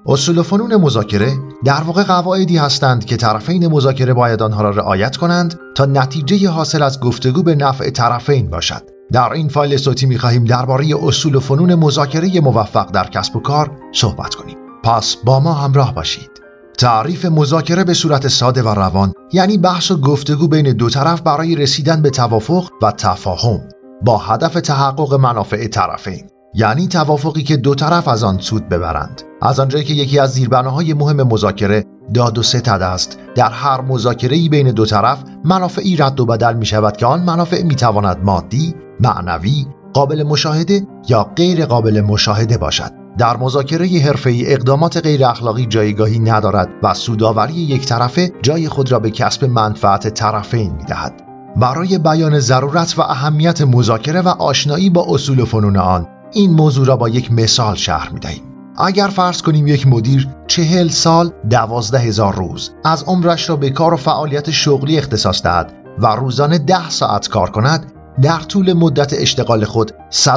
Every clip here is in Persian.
اصول و فنون مذاکره در واقع قواعدی هستند که طرفین مذاکره باید آنها را رعایت کنند تا نتیجه حاصل از گفتگو به نفع طرفین باشد. در این فایل صوتی می‌خواهیم درباره اصول و فنون مذاکره موفق در کسب و کار صحبت کنیم. پس با ما همراه باشید. تعریف مذاکره به صورت ساده و روان یعنی بحث و گفتگو بین دو طرف برای رسیدن به توافق و تفاهم با هدف تحقق منافع طرفین، یعنی توافقی که دو طرف از آن سود ببرند. از آنجایی که یکی از زیربناهای مهم مذاکره داد و ستد است، در هر مذاکره‌ای بین دو طرف منافعی رد و بدل می شود که آن منافع می تواند مادی، معنوی، قابل مشاهده یا غیر قابل مشاهده باشد. در مذاکره حرفه‌ای اقدامات غیر اخلاقی جایگاهی ندارد و سودآوری یک طرفه جای خود را به کسب منفعت طرفین می‌دهد. برای بیان ضرورت و اهمیت مذاکره و آشنایی با اصول و فنون آن، این موضوع را با یک مثال شرح می‌دهیم. اگر فرض کنیم یک مدیر 40 سال 12,000 روز از عمرش را به کار و فعالیت شغلی اختصاص دهد و روزانه 10 ساعت کار کند، در طول مدت اشتغال خود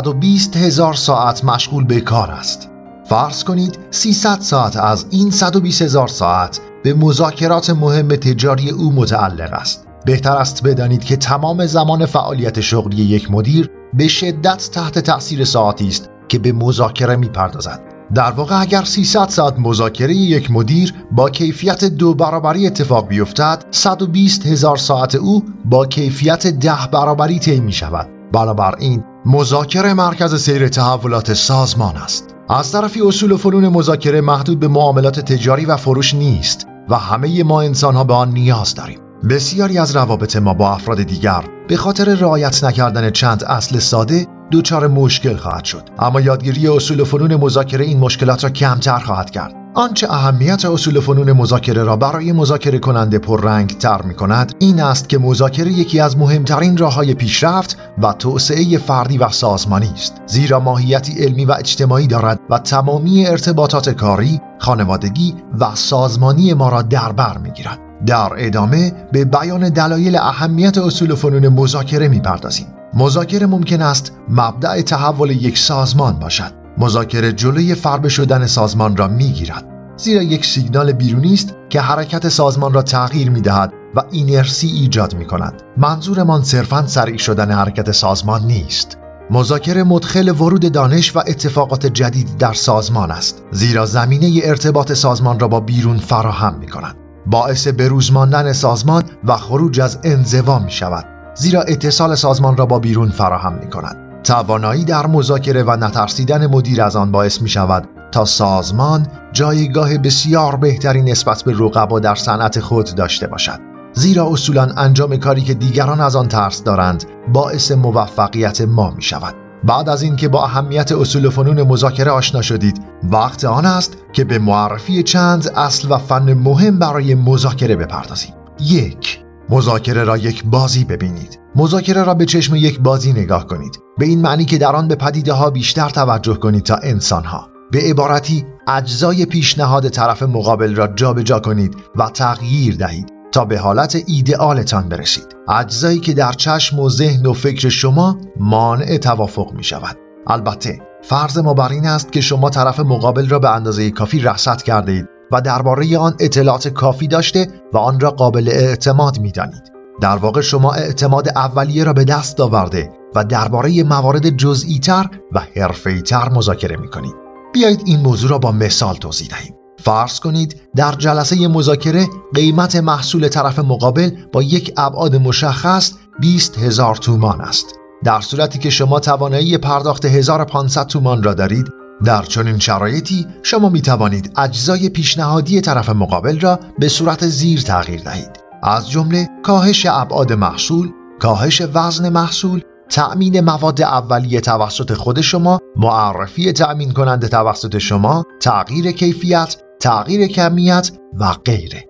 120,000 ساعت مشغول به کار است. فرض کنید 300 ساعت از این 120,000 ساعت به مذاکرات مهم تجاری او متعلق است. بهتر است بدانید که تمام زمان فعالیت شغلی یک مدیر به شدت تحت تأثیر ساعتی است که به مذاکره می‌پردازد. در واقع اگر 300 ساعت مذاکره یک مدیر با کیفیت 2 برابری اتفاق بیفتد، 120,000 ساعت او با کیفیت 10 برابری طی می شود. بنابراین مذاکره مرکز سیر تحولات سازمان است. از طرفی اصول و فنون مذاکره محدود به معاملات تجاری و فروش نیست و همه ما انسان‌ها به آن نیاز داریم. بسیاری از روابط ما با افراد دیگر به خاطر رعایت نکردن چند اصل ساده دچار مشکل خواهد شد، اما یادگیری اصول و فنون مذاکره این مشکلات را کمتر خواهد کرد. آنچه اهمیت اصول و فنون مذاکره را برای مذاکره کننده پررنگ تر می کند این است که مذاکره یکی از مهمترین راه‌های پیشرفت و توسعه فردی و سازمانی است، زیرا ماهیتی علمی و اجتماعی دارد و تمامی ارتباطات کاری، خانوادگی و سازمانی ما را در بر می گیرد. در ادامه به بیان دلایل اهمیت اصول و فنون مذاکره می‌پردازیم. مذاکره ممکن است مبدأ تحول یک سازمان باشد. مذاکره جلوی فربه شدن سازمان را می‌گیرد، زیرا یک سیگنال بیرونی است که حرکت سازمان را تغییر می‌دهد و اینرسی ایجاد می‌کند. منظورمان صرفاً سریع شدن حرکت سازمان نیست. مذاکره مدخل ورود دانش و اتفاقات جدید در سازمان است، زیرا زمینه ارتباط سازمان را با بیرون فراهم می‌کند. باعث بروز ماندن سازمان و خروج از انزوا می شود، زیرا اتصال سازمان را با بیرون فراهم می کند. توانایی در مذاکره و نترسیدن مدیر از آن باعث می شود تا سازمان جایگاه بسیار بهتری نسبت به رقبا در صنعت خود داشته باشد، زیرا اصولاً انجام کاری که دیگران از آن ترس دارند باعث موفقیت ما می شود. بعد از اینکه با اهمیت اصول و فنون مذاکره آشنا شدید، وقت آن است که به معرفی چند اصل و فن مهم برای مذاکره بپردازیم. 1. مذاکره را یک بازی ببینید. مذاکره را به چشم یک بازی نگاه کنید، به این معنی که در آن به پدیده‌ها بیشتر توجه کنید تا انسان‌ها. به عبارتی اجزای پیشنهاد طرف مقابل را جابجا کنید و تغییر دهید تا به حالت ایدئالتان برسید، اجزایی که در چشم و ذهن و فکر شما مانع توافق می شود. البته فرض ما بر این است که شما طرف مقابل را به اندازه کافی رصد کرده اید و درباره آن اطلاعات کافی داشته و آن را قابل اعتماد می دانید. در واقع شما اعتماد اولیه را به دست آورده و درباره موارد جزئی تر و حرفه‌ای تر مذاکره می کنید. بیایید این موضوع را با مثال توضیح دهیم. فرض کنید در جلسه مذاکره قیمت محصول طرف مقابل با یک ابعاد مشخص 20,000 تومان است. در صورتی که شما توانایی پرداخت 1,500 تومان را دارید، در چنین شرایطی شما می توانید اجزای پیشنهادی طرف مقابل را به صورت زیر تغییر دهید، از جمله کاهش ابعاد محصول، کاهش وزن محصول، تأمین مواد اولیه توسط خود شما، معرفی تأمین کننده توسط شما، تغییر کیفیت، تغییر کمیت و غیره.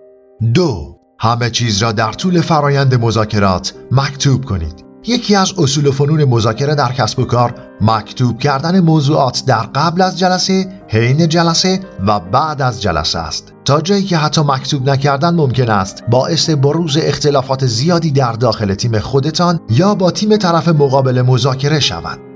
2. همه چیز را در طول فرایند مذاکرات مکتوب کنید. یکی از اصول و فنون مذاکره در کسب و کار مکتوب کردن موضوعات در قبل از جلسه، حین جلسه و بعد از جلسه است، تا جایی که حتی مکتوب نکردن ممکن است باعث بروز اختلافات زیادی در داخل تیم خودتان یا با تیم طرف مقابل مذاکره شود.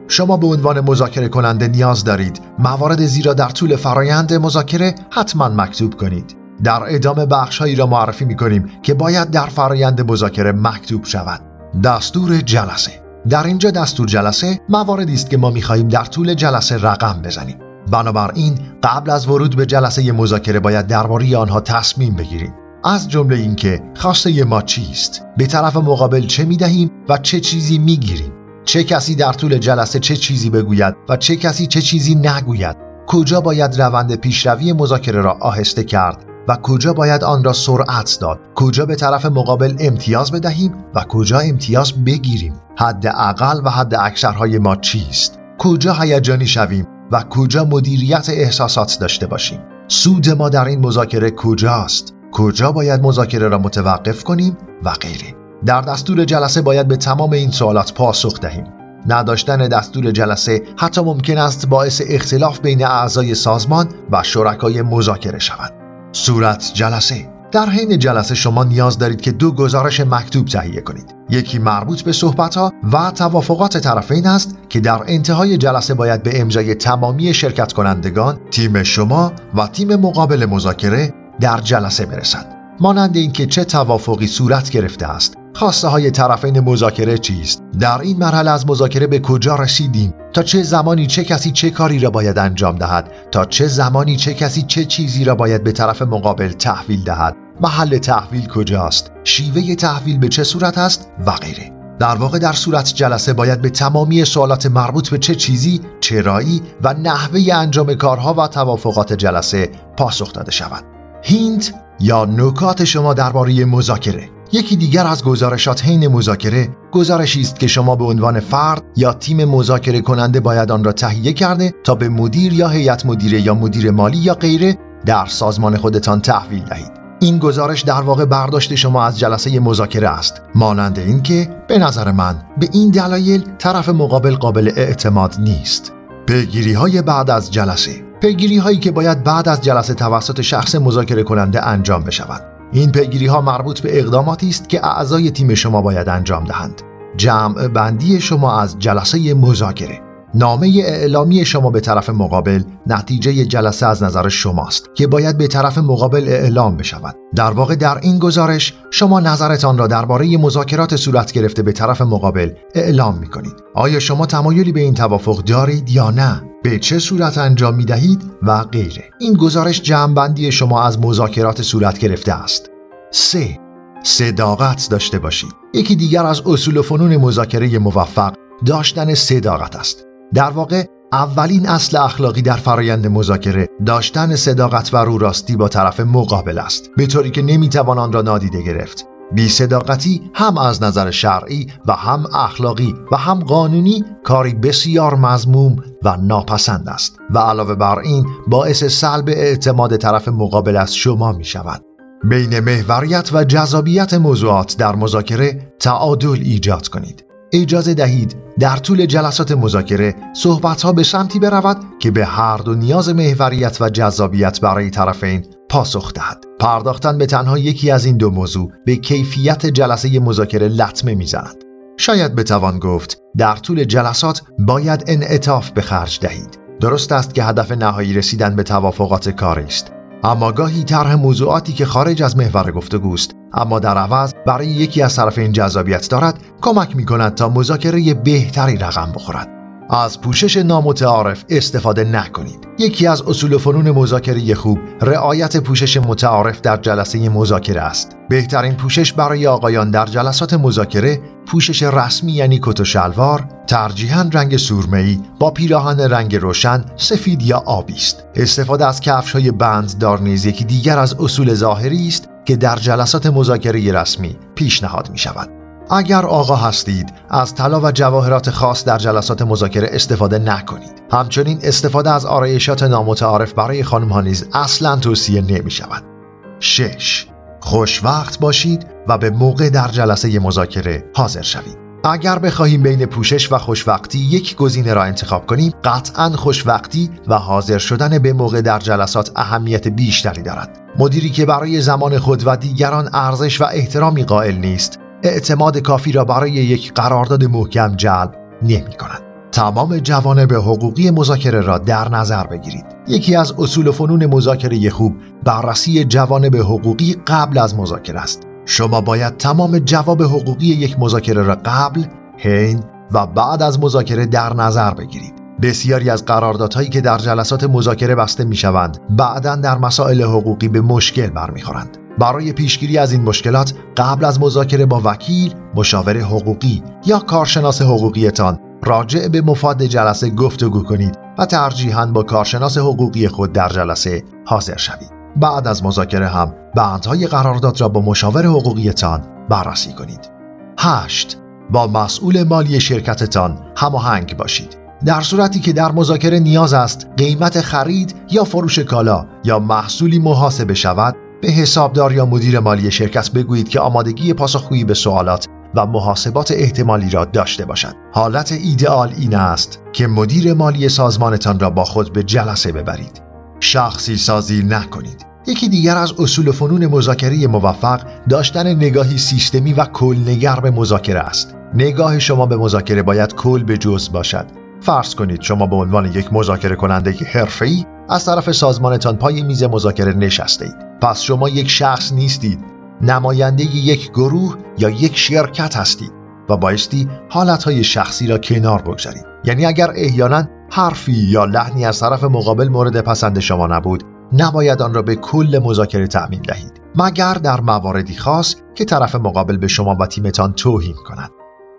شما به عنوان مذاکره کننده نیاز دارید موارد زیر را در طول فرایند مذاکره حتما مکتوب کنید. در ادامه بخش‌هایی را معرفی می‌کنیم که باید در فرایند مذاکره مکتوب شود. دستور جلسه. در اینجا دستور جلسه مواردی است که ما می‌خواهیم در طول جلسه رقم بزنیم. بنابراین قبل از ورود به جلسه مذاکره باید درباره آنها تصمیم بگیریم. از جمله اینکه خواسته ما چیست، به طرف مقابل چه می‌دهیم و چه چیزی می‌گیریم، چه کسی در طول جلسه چه چیزی بگوید و چه کسی چه چیزی نگوید، کجا باید روند پیشروی مذاکره را آهسته کرد و کجا باید آن را سرعت داد، کجا به طرف مقابل امتیاز بدهیم و کجا امتیاز بگیریم، حد اقل و حد اکثرهای ما چیست، کجا هیجانی شویم و کجا مدیریت احساسات داشته باشیم، سود ما در این مذاکره کجاست، کجا باید مذاکره را متوقف کنیم و غیره. در دستور جلسه باید به تمام این سوالات پاسخ دهیم. نداشتن دستور جلسه حتی ممکن است باعث اختلاف بین اعضای سازمان و شرکای مذاکره شود. صورت جلسه. در حین جلسه شما نیاز دارید که 2 گزارش مکتوب تهیه کنید. یکی مربوط به صحبت‌ها و توافقات طرفین است که در انتهای جلسه باید به امضای تمامی شرکت کنندگان، تیم شما و تیم مقابل مذاکره در جلسه برسد. مانند اینکه چه توافقی صورت گرفته است، خواسته های طرفین مذاکره چیست، در این مرحله از مذاکره به کجا رسیدیم، تا چه زمانی چه کسی چه کاری را باید انجام دهد، تا چه زمانی چه کسی چه چیزی را باید به طرف مقابل تحویل دهد، محل تحویل کجاست، شیوه تحویل به چه صورت است و غیره. در واقع در صورت جلسه باید به تمامی سوالات مربوط به چه چیزی، چرایی و نحوه انجام کارها و توافقات جلسه پاسخ داده شود. هینت یا نکات شما درباره مذاکره. یکی دیگر از گزارشات حین مذاکره گزارشی است که شما به عنوان فرد یا تیم مذاکره کننده باید آن را تهیه کرده تا به مدیر یا هیئت مدیره یا مدیر مالی یا غیره در سازمان خودتان تحویل دهید. این گزارش در واقع برداشت شما از جلسه مذاکره است، مانند اینکه به نظر من به این دلایل طرف مقابل قابل اعتماد نیست. پیگیری‌های بعد از جلسه. پیگیری‌هایی که باید بعد از جلسه توسط شخص مذاکره کننده انجام بشود. این پیگیری‌ها مربوط به اقداماتی است که اعضای تیم شما باید انجام دهند. جمع بندی شما از جلسه مذاکره. نامه اعلامی شما به طرف مقابل نتیجه جلسه از نظر شماست که باید به طرف مقابل اعلام بشود. در واقع در این گزارش شما نظرتان را درباره مذاکرات صورت گرفته به طرف مقابل اعلام می‌کنید. آیا شما تمایلی به این توافق دارید یا نه؟ به چه صورت انجام می‌دهید و غیره. این گزارش جمع‌بندی شما از مذاکرات صورت گرفته است. 3. صداقت داشته باشید. یکی دیگر از اصول و فنون مذاکره موفق داشتن صداقت است. در واقع اولین اصل اخلاقی در فرایند مذاکره داشتن صداقت و رو راستی با طرف مقابل است، به طوری که نمیتوان آن را نادیده گرفت. بی‌صداقتی هم از نظر شرعی و هم اخلاقی و هم قانونی کاری بسیار مذموم و ناپسند است و علاوه بر این باعث سلب اعتماد طرف مقابل از شما می شود. بین محوریت و جذابیت موضوعات در مذاکره تعادل ایجاد کنید. اجازه دهید در طول جلسات مذاکره صحبت‌ها به سمتی برود که به هر دو نیاز محوریت و جذابیت برای طرفین پاسخ دهد. پرداختن به تنها یکی از این دو موضوع به کیفیت جلسه مذاکره لطمه می‌زند. شاید بتوان گفت در طول جلسات باید انعطاف به خرج دهید. درست است که هدف نهایی رسیدن به توافقات کاری است، اما گاهی طرح موضوعاتی که خارج از محور گفتگوست اما در عوض برای یکی از طرفین جذابیت دارد کمک می‌کند تا مذاکره بهتری رقم بخورد. از پوشش نامتعارف استفاده نکنید. یکی از اصول و فنون مذاکره خوب رعایت پوشش متعارف در جلسه مذاکره است. بهترین پوشش برای آقایان در جلسات مذاکره پوشش رسمی یعنی کت و شلوار، ترجیحاً رنگ سرمه‌ای با پیراهن رنگ روشن، سفید یا آبی است. استفاده از کفش‌های بنددار نیز یکی دیگر از اصول ظاهری است که در جلسات مذاکره رسمی پیشنهاد می‌شود. اگر آقا هستید از طلا و جواهرات خاص در جلسات مذاکره استفاده نکنید. همچنین استفاده از آرایشات نامتعارف برای خانم‌ها نیز اصلاً توصیه نمی‌شود. 6. خوشوقت باشید و به موقع در جلسه مذاکره حاضر شوید. اگر بخواهیم بین پوشش و خوشوقتی یک گزینه را انتخاب کنیم، قطعاً خوشوقتی و حاضر شدن به موقع در جلسات اهمیت بیشتری دارد. مدیری که برای زمان خود و دیگران ارزش و احترامی قائل نیست، اعتماد کافی را برای یک قرارداد محکم جلب نمی کند. تمام جوانب حقوقی مذاکره را در نظر بگیرید. یکی از اصول و فنون مذاکره خوب بررسی جوانب حقوقی قبل از مذاکره است. شما باید تمام جواب حقوقی یک مذاکره را قبل، حین و بعد از مذاکره در نظر بگیرید. بسیاری از قراردادهایی که در جلسات مذاکره بسته می‌شوند، بعداً در مسائل حقوقی به مشکل برمی‌خورند. برای پیشگیری از این مشکلات، قبل از مذاکره با وکیل، مشاور حقوقی یا کارشناس حقوقیتان راجع به مفاد جلسه گفتگو کنید و ترجیحاً با کارشناس حقوقی خود در جلسه حاضر شوید. بعد از مذاکره هم بندهای قرارداد را با مشاور حقوقیتان بررسی کنید. 8. با مسئول مالی شرکتتان هماهنگ باشید. در صورتی که در مذاکره نیاز است قیمت خرید یا فروش کالا یا محصولی محاسبه شود، به حسابدار یا مدیر مالی شرکت بگویید که آمادگی پاسخگویی به سوالات و محاسبات احتمالی را داشته باشد. حالت ایدئال این است که مدیر مالی سازمانتان را با خود به جلسه ببرید. شخصی سازی نکنید. یکی دیگر از اصول و فنون مذاکره موفق داشتن نگاهی سیستمی و کل‌نگر به مذاکره است. نگاه شما به مذاکره باید کل به جزء باشد. فرض کنید شما به عنوان یک مذاکره کننده حرفه‌ای از طرف سازمانتان پای میز مذاکره نشسته‌اید. پس شما یک شخص نیستید، نماینده یک گروه یا یک شرکت هستید و بایستی حالتهای شخصی را کنار بگذارید. یعنی اگر احیانا حرفی یا لحنی از طرف مقابل مورد پسند شما نبود، نباید آن را به کل مذاکره تعمیم دهید، مگر در مواردی خاص که طرف مقابل به شما و تیمتان توهین کند.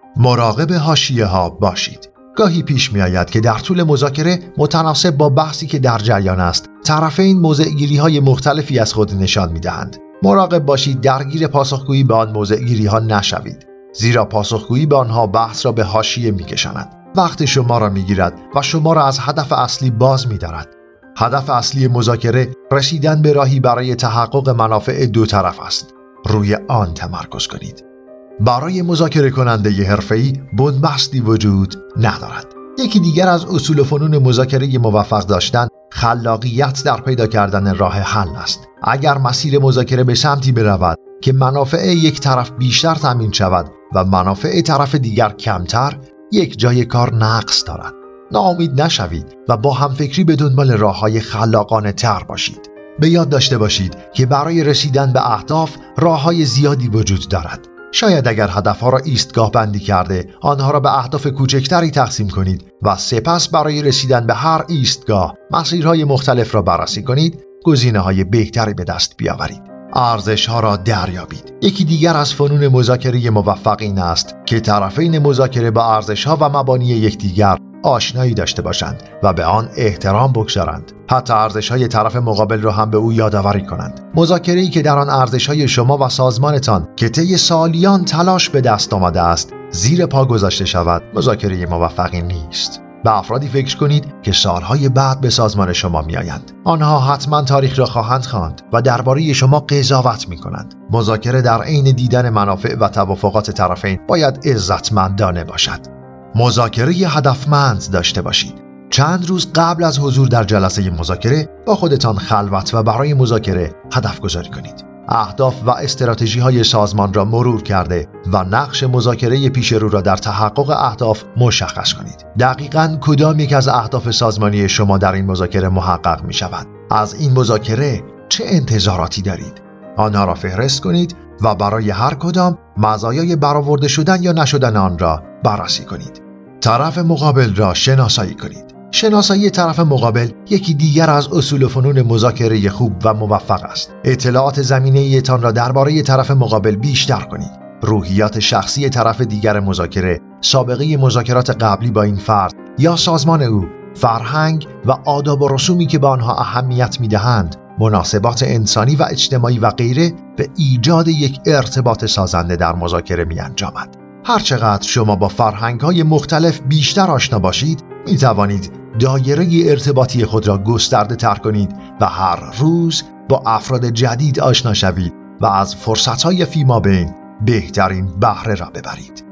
مراقب حاشیه‌ها باشید. گاهی پیش می آید که در طول مذاکره متناسب با بحثی که در جریان است، طرفین موضع‌گیری‌های مختلفی از خود نشان می دهند. مراقب باشید درگیر پاسخگویی به آن موضع‌گیری‌ها نشوید، زیرا پاسخگویی به آنها بحث را به حاشیه می کشاند. وقت شما را می گیرد و شما را از هدف اصلی باز می دارد. هدف اصلی مذاکره رسیدن به راهی برای تحقق منافع دو طرف است. روی آن تمرکز کنید. برای مذاکره کننده حرفه‌ای بنبستی وجود ندارد. یکی دیگر از اصول و فنون مذاکره موفق داشتن خلاقیت در پیدا کردن راه حل است. اگر مسیر مذاکره به سمتی برود که منافع یک طرف بیشتر تامین شود و منافع طرف دیگر کمتر، یک جای کار نقص دارد. ناامید نشوید و با همفکری به دنبال راه‌های خلاقانه تر باشید. به یاد داشته باشید که برای رسیدن به اهداف راه‌های زیادی وجود دارد. شاید اگر هدفها را ایستگاه بندی کرده آنها را به اهداف کوچکتری تقسیم کنید و سپس برای رسیدن به هر ایستگاه مسیرهای مختلف را بررسی کنید، گزینه‌های بهتری به دست بیاورید. ارزش‌ها را دریابید. یکی دیگر از فنون مذاکره موفق این است که طرفین مذاکره با ارزش‌ها و مبانی یکدیگر آشنایی داشته باشند و به آن احترام بگذارند. حتی ارزش‌های طرف مقابل را هم به او یادآوری کنند. مذاکره‌ای که در آن ارزش‌های شما و سازمانتان که طی سالیان تلاش به دست آمده است زیر پا گذاشته شود، مذاکره موفقی نیست. به افرادی فکر کنید که سالهای بعد به سازمان شما می‌آیند. آنها حتما تاریخ را خواهند خواند و درباره شما قضاوت می‌کنند. مذاکره در عین دیدن منافع و توافقات طرفین باید عزتمندانه باشد. مذاکره هدفمند داشته باشید. چند روز قبل از حضور در جلسه مذاکره با خودتان خلوت و برای مذاکره هدف گذاری کنید. اهداف و استراتژی‌های سازمان را مرور کرده و نقش مذاکره پیش رو را در تحقق اهداف مشخص کنید. دقیقاً کدام یک از اهداف سازمانی شما در این مذاکره محقق می شود؟ از این مذاکره چه انتظاراتی دارید؟ آنها را فهرست کنید و برای هر کدام مزایای برآورده شدن یا نشدن آن را بررسی کنید. طرف مقابل را شناسایی کنید. شناسایی طرف مقابل یکی دیگر از اصول و فنون مذاکره خوب و موفق است. اطلاعات زمینه‌ای تان را درباره طرف مقابل بیشتر کنید. روحیات شخصی طرف دیگر مذاکره، سابقه مذاکرات قبلی با این فرد یا سازمان او، فرهنگ و آداب و رسومی که به آنها اهمیت می‌دهند، مناسبات انسانی و اجتماعی و غیره به ایجاد یک ارتباط سازنده در مذاکره می‌انجامد. هرچقدر شما با فرهنگ‌های مختلف بیشتر آشنا باشید، می‌توانید دایره ارتباطی خود را گسترده تر کنید و هر روز با افراد جدید آشنا شوید و از فرصت‌های فیمابین بهترین بهره را ببرید.